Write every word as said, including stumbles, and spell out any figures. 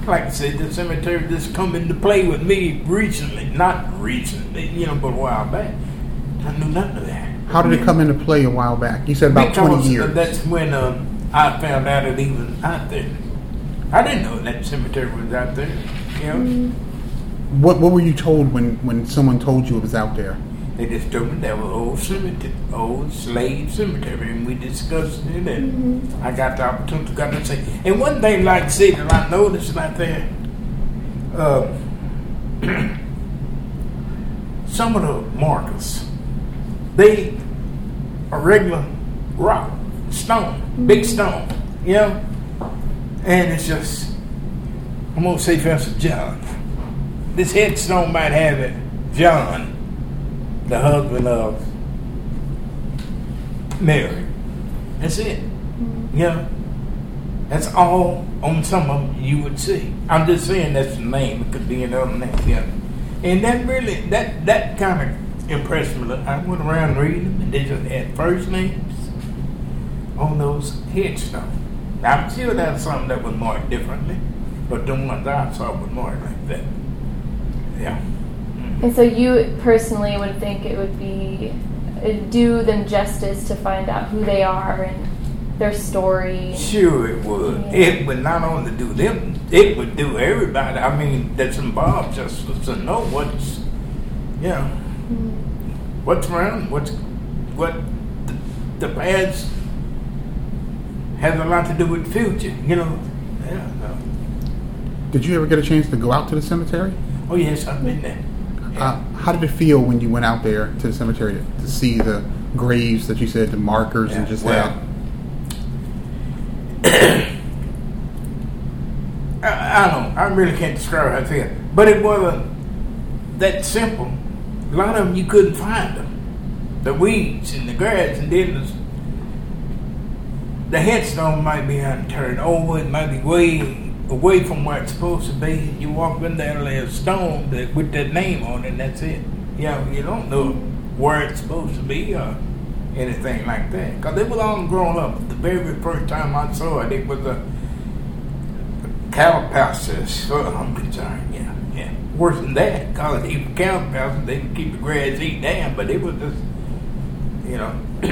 like I said, the cemetery just come into play with me recently. Not recently, you know, but a while back. I knew nothing of that. How did it come into play a while back? You said about because twenty years. That's when um, I found out it even out there. I didn't know that cemetery was out there. You know. Mm. What What were you told when, when someone told you it was out there? They just told me that was old cemetery, old slave cemetery, and we discussed it. And mm-hmm. I got the opportunity to go and say. And one thing, like I said, that I noticed out there, uh, some of the markers, they are regular rock, stone, mm-hmm. big stone, you know. And it's just, I'm gonna say, for instance, John. This headstone might have it, John, the husband of Mary. That's it. Mm-hmm. You know, that's all on some of them you would see. I'm just saying that's the name. It could be another name. Yeah. And that really, that that kind of impressed me. I went around reading them, and they just had first names on those headstones. I'm sure that's something that was marked differently, but the ones I saw were marked like that. Yeah. Mm-hmm. And so you personally would think it would be do them justice to find out who they are and their story? Sure it would. Yeah. It would not only do them, it would do everybody. I mean, that's involved just to know what's, you know, mm-hmm. what's around, what's, what the, the past has a lot to do with the future, you know. Yeah. So. Did you ever get a chance to go out to the cemetery? Oh, yes, I've been there. Yeah. Uh, how did it feel when you went out there to the cemetery to, to see the graves that you said, the markers, yeah. and just well, that? I, I don't I really can't describe how I feel. But it wasn't that simple. A lot of them you couldn't find them. The weeds and the grass, and then the, the headstone might be unturned over, it might be way away from where it's supposed to be. You walk in there, there's a stone that, with that name on it, and that's it. You know, you don't know where it's supposed to be or anything like that. Because it was all grown up. The very first time I saw it, it was a, a cow pasture, as far as I'm concerned. Yeah, yeah. Worse than that, because even cow pasture, they would keep the grass eaten down, but it was just, you know,